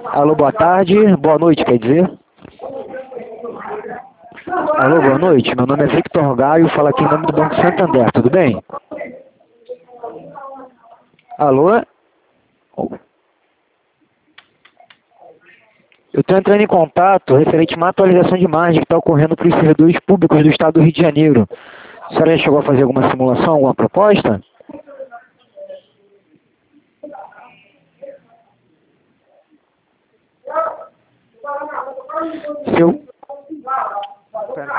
Alô, boa tarde. Boa noite, quer dizer? Alô, boa noite. Meu nome é Victor Gaio, falo aqui em nome do Banco Santander, tudo bem? Alô? Eu estou entrando em contato referente a uma atualização de margem que está ocorrendo para os servidores públicos do estado do Rio de Janeiro. A senhora já chegou a fazer alguma simulação, alguma proposta? Seu...